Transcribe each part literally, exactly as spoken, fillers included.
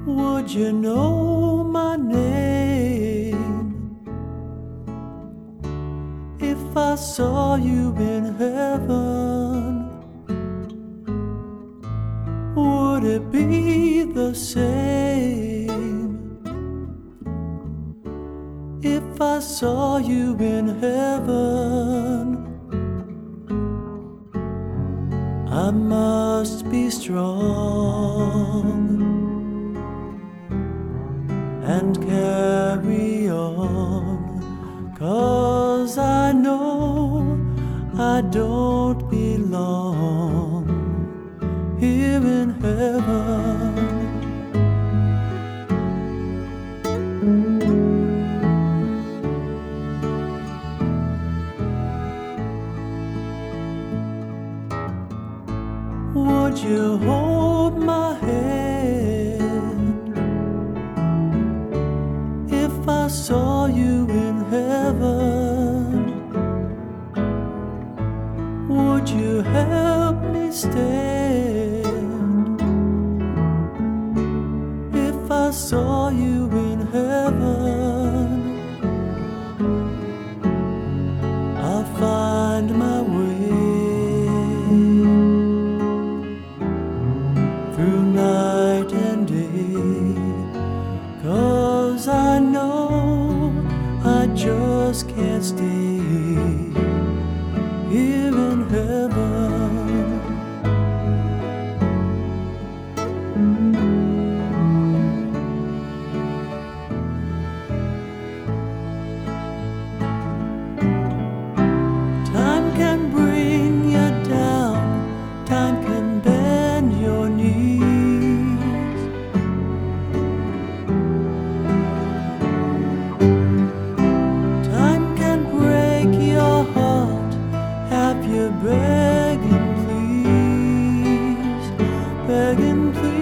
Would you know my name if I saw you in heaven? Would it be the same if I saw you in heaven? I must be strong and carry on, 'cause I know I don't belong here in heaven. Would you hold my hand if I saw you in heaven? Would you help me stand if I saw you in heaven? I'll find my way through night and day, 'cause I know I just can't stay here in heaven. Time can bring you down, time can bend your knees. Time can break your heart, have you begging please, begging please.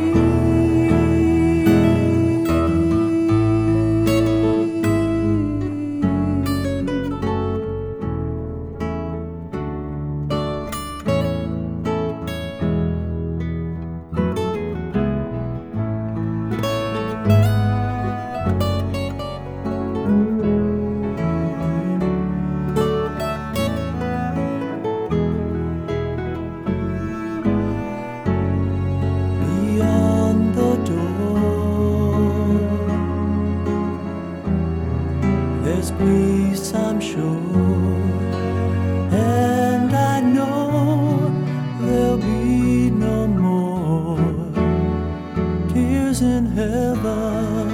There's peace, I'm sure, and I know there'll be no more tears in heaven.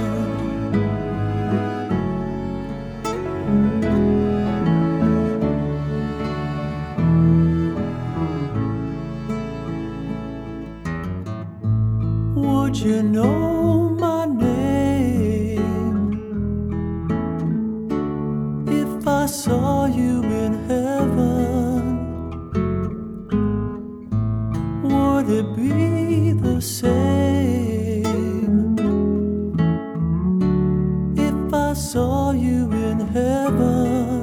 Would you know my name if I saw you in heaven? Would it be the same if I saw you in heaven?